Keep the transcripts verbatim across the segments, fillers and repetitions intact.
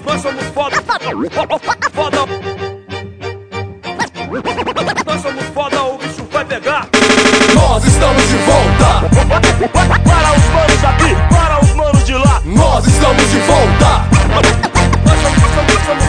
Nós somos foda, foda. Nós somos foda, o bicho vai pegar. Nós estamos de volta. Para os manos aqui, para os manos de lá. Nós estamos de volta. Nós somos, somos, somos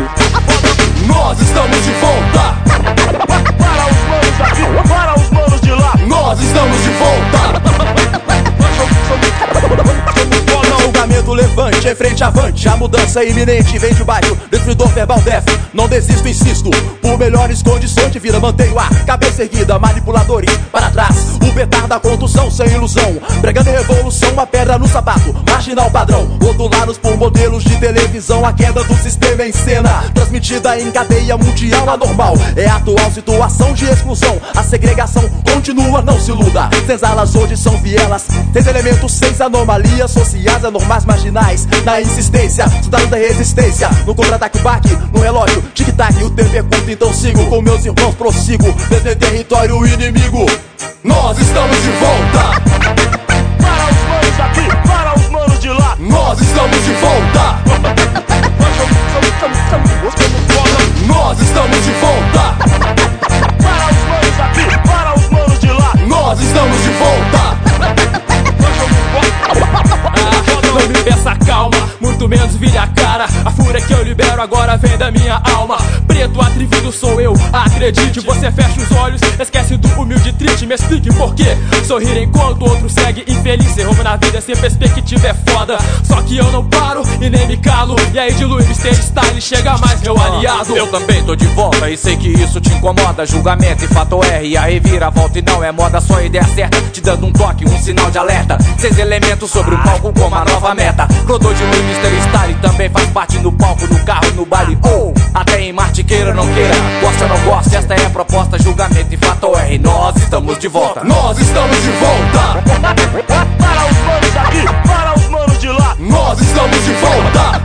foda. Nós estamos de volta. Para os manos aqui, para os manos de lá. Nós estamos de volta. Nós somos, somos, somos foda. Julgamento levante, em frente avante. A mudança é iminente, vem de baixo. Destruidor verbal def, não desisto, insisto. Por melhores condições de vida, mantenho a cabeça erguida. Manipuladores para trás, o petar da condução sem ilusão. Pregando revolução, uma pedra no sapato. Marginal padrão, rotulados por modelos de televisão. A queda do sistema em cena, transmitida em cadeia mundial anormal. É a atual situação de exclusão. A segregação continua, não se iluda. Senzalas hoje são vielas, seis elementos, seis anomalias sociais anormais marginais. Na insistência, cidadão da resistência. No contra-ataque o baque, no relógio, tic-tac. O tempo é curto, então sigo com meus irmãos, prossigo desde território inimigo. Nós estamos de volta. Para os manos aqui, para os manos de lá. Nós estamos de volta. Nós somos, somos, somos, somos, somos foda. Nós estamos de volta. Para os manos aqui, para os manos de lá. Nós estamos de volta. Nós somos foda. Ah, não me peça calma, muito menos vire a cara. A fúria que eu libero agora vem da minha alma. Preto atrevido sou eu, acredite. Você fecha os olhos, esquece do humilde triste. Me explique por quê. Sorrir enquanto outro segue infeliz. Ser rumo na vida sem perspectiva é foda. Só que eu não paro e nem me calo. E aí de Luiz tem style, chega mais meu aliado. Eu também tô de volta e sei que isso te incomoda. Julgamento e fato R, a reviravolta e não é moda. Só ideia certa, te dando um toque, um sinal de alerta. Seis elementos sobre o palco como a nova meta. Crodô de Luiz, mister Style também faz parte no palco, no carro, no baile. Ou oh, até em Marte, queira ou não queira, goste ou não goste, esta é a proposta. Julgamento e fato R, nós estamos de volta. Nós estamos de volta. Para os manos aqui, para os manos de lá. Nós estamos de volta.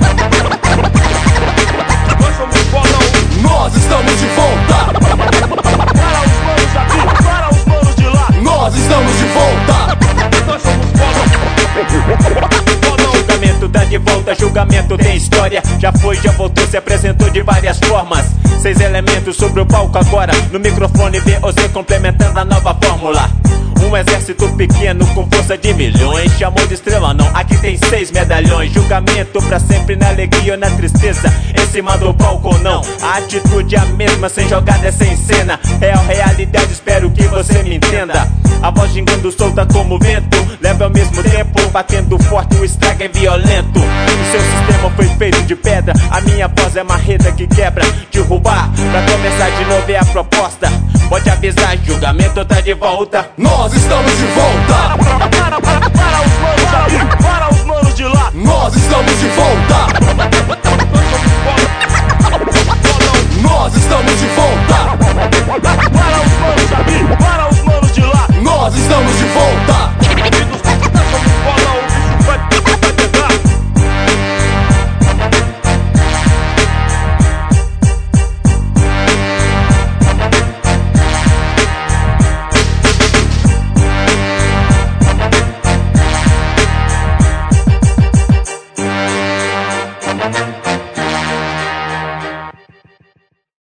Nós somos foda. Nós estamos de volta. Para os manos aqui, para os manos de lá. Nós estamos de volta. Nós somos foda. Julgamento tá de volta, julgamento tem história. Já foi, já voltou, se apresentou de várias formas. Seis elementos sobre o palco agora. No microfone V O Z complementando a nova fórmula. Um exército pequeno com força de milhões. Chamou de estrela não, aqui tem seis medalhões. Julgamento pra sempre na alegria ou na tristeza. Em cima do palco ou não, a atitude é a mesma, sem jogada, sem cena. Real, realidade, espero que você me entenda. A voz gingando solta como vento, leva ao mesmo tempo, batendo forte, o estrago é violento. O seu sistema foi feito de pedra, a minha voz é marreta que quebra. Derrubar, pra começar de novo é a proposta. Pode avisar, julgamento tá de volta. Nós estamos de volta.